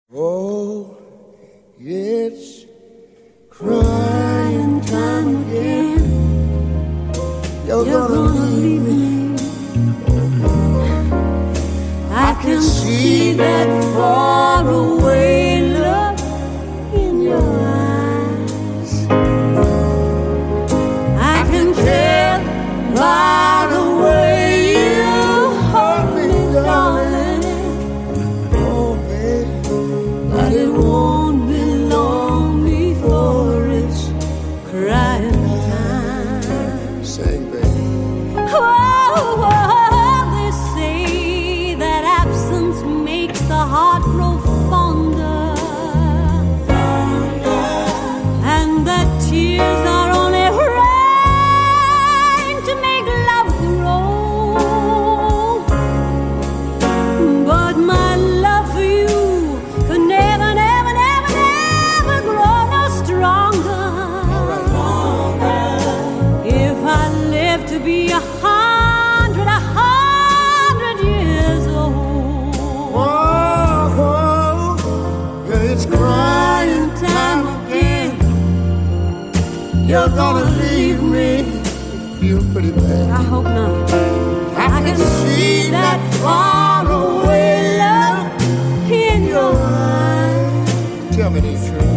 Oh, it's crying time again. You're gonna leave me. I can see that far away look in your eyes. I can tell by the way you hold me, darling. Oh, baby, but it won't be long before it's crying time. Sing, baby. They say that absence makes the heart grow fonder, and that tears are only rain to make love grow. But my love for you could never, never, never, never grow no stronger if I live to be 100 years old. Oh, yeah, it's crying time again. You're gonna leave me. Feel pretty bad. I hope not. I can see that far away look in your eyes. Tell me the truth.